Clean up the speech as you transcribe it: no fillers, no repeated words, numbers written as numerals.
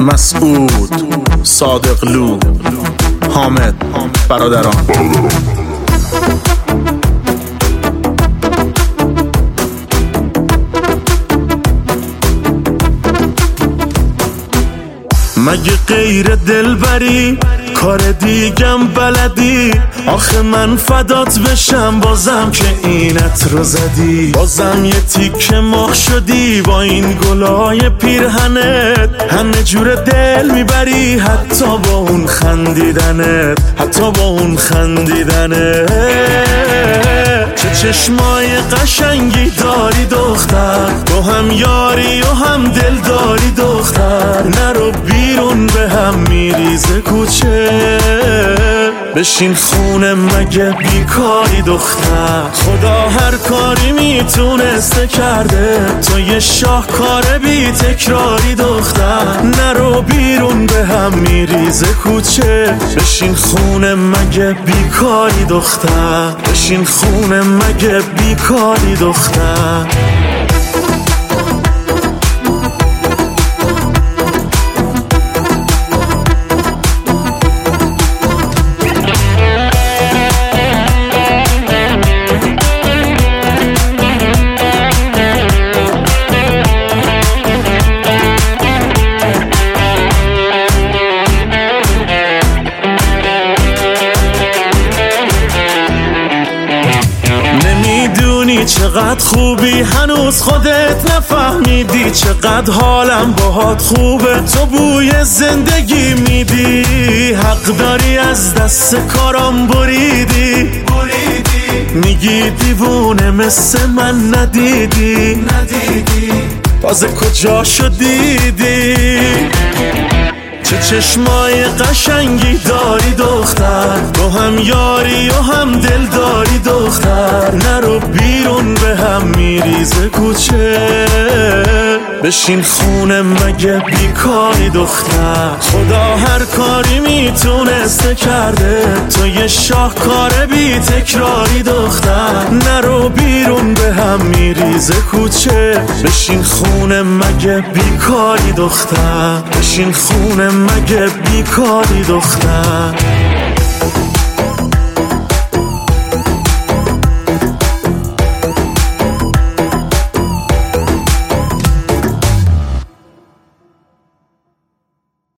مسعود، صادقلو، حامد، برادران. مگه غیر دلبری کار دیگم بلدی؟ آخه من فدات بشم بازم که اینت رو زدی، بازم یه تیکه مخ شدی با این گلای پیرهنت، همه جور دل میبری حتی با اون خندیدنت، حتی با اون خندیدنت. چه چشمای قشنگی داری دختر، تو هم یاری و هم دل داری دختر، نرو بیرون به هم میریزه کوچه، بشین خونه مگه بیکاری دختر. خدا هر کاری میتونسته کرده، تو یه شاهکار بی تکراری دختر، نرو بیرون به هم میریزه کوچه، بشین خونه مگه بیکاری دختر، بشین خونه مگه بیکاری دختر. چقدر خوبی هنوز خودت نفهمیدی، چقدر حالم باهات خوبه، تو بوی زندگی میدی، حق داری از دست کارام بریدی، میگی دیوونه مثل من ندیدی، تازه کجا شدیدی؟ چه چشمای قشنگی داری دختر، تو هم یاری و هم دل داری دختر، نرو بیرون به هم میریزه کوچه، بشین خونه مگه بیکاری دختر. خدا هر کاری میتونسته کرده، تو یه شاهکار بی تکراری دختر، نرو بیرون به هم میریزه کوچه، بشین خونه مگه بیکاری دختر، بشین خونه مگه بیکاری دختر.